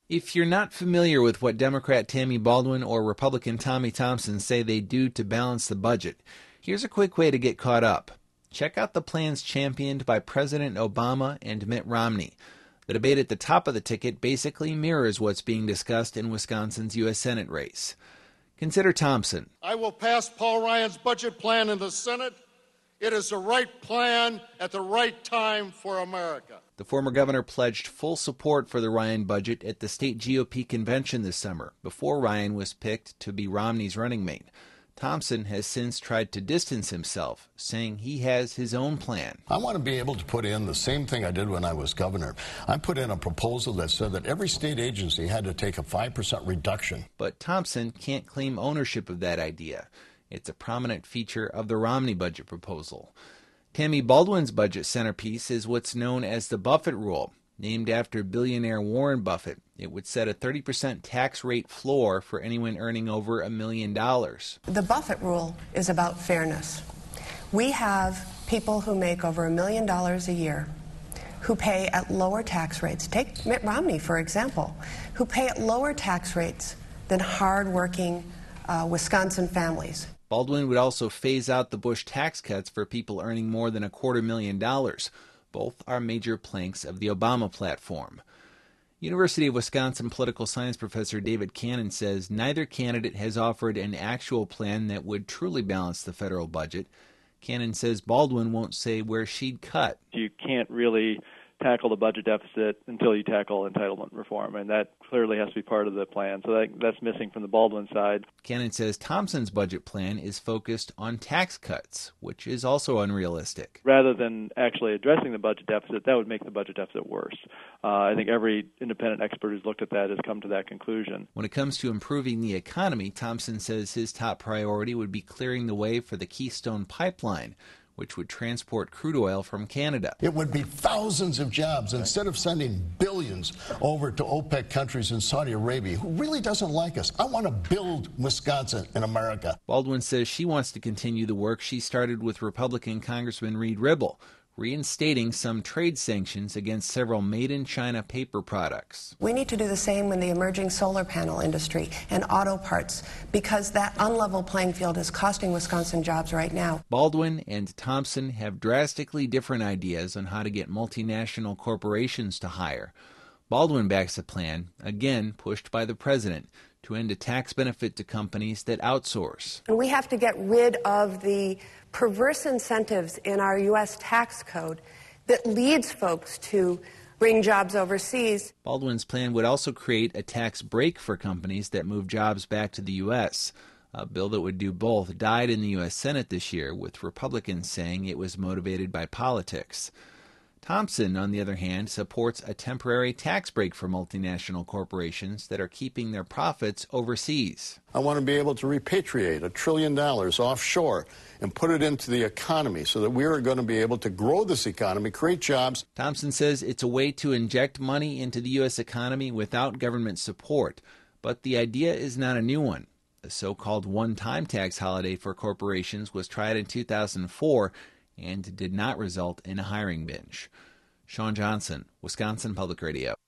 If you're not familiar with what Democrat Tammy Baldwin or Republican Tommy Thompson say they do to balance the budget, here's a quick way to get caught up. Check out the plans championed by President Obama and Mitt Romney. The debate at the top of the ticket basically mirrors what's being discussed in Wisconsin's U.S. Senate race. Consider Thompson. I will pass Paul Ryan's budget plan in the Senate. It is the right plan at the right time for America. The former governor pledged full support for the Ryan budget at the state GOP convention this summer, before Ryan was picked to be Romney's running mate. Thompson has since tried to distance himself, saying he has his own plan. I want to be able to put in the same thing I did when I was governor. I put in a proposal that said that every state agency had to take a 5% reduction. But Thompson can't claim ownership of that idea. It's a prominent feature of the Romney budget proposal. Tammy Baldwin's budget centerpiece is what's known as the Buffett Rule. Named after billionaire Warren Buffett, it would set a 30% tax rate floor for anyone earning over $1 million. The Buffett Rule is about fairness. We have people who make over $1 million a year who pay at lower tax rates. Take Mitt Romney, for example, who pay at lower tax rates than hardworking Wisconsin families. Baldwin would also phase out the Bush tax cuts for people earning more than $250,000. Both are major planks of the Obama platform. University of Wisconsin political science professor David Cannon says neither candidate has offered an actual plan that would truly balance the federal budget. Cannon says Baldwin won't say where she'd cut. You can't really tackle the budget deficit until you tackle entitlement reform, and that clearly has to be part of the plan. So that's missing from the Baldwin side. Cannon says Thompson's budget plan is focused on tax cuts, which is also unrealistic. Rather than actually addressing the budget deficit, that would make the budget deficit worse. I think every independent expert who's looked at that has come to that conclusion. When it comes to improving the economy, Thompson says his top priority would be clearing the way for the Keystone Pipeline, which would transport crude oil from Canada. It would be thousands of jobs instead of sending billions over to OPEC countries in Saudi Arabia, who really doesn't like us. I want to build Wisconsin in America. Baldwin says she wants to continue the work she started with Republican Congressman Reed Ribble, reinstating some trade sanctions against several made-in-China paper products. We need to do the same in the emerging solar panel industry and auto parts, because that unlevel playing field is costing Wisconsin jobs right now. Baldwin and Thompson have drastically different ideas on how to get multinational corporations to hire. Baldwin backs a plan, again pushed by the president, to end a tax benefit to companies that outsource. And we have to get rid of the perverse incentives in our U.S. tax code that leads folks to bring jobs overseas. Baldwin's plan would also create a tax break for companies that move jobs back to the U.S. A bill that would do both died in the U.S. Senate this year, with Republicans saying it was motivated by politics. Thompson, on the other hand, supports a temporary tax break for multinational corporations that are keeping their profits overseas. I want to be able to repatriate $1 trillion offshore and put it into the economy so that we are going to be able to grow this economy, create jobs. Thompson says it's a way to inject money into the U.S. economy without government support, but the idea is not a new one. The so-called one-time tax holiday for corporations was tried in 2004 and did not result in a hiring binge. Sean Johnson, Wisconsin Public Radio.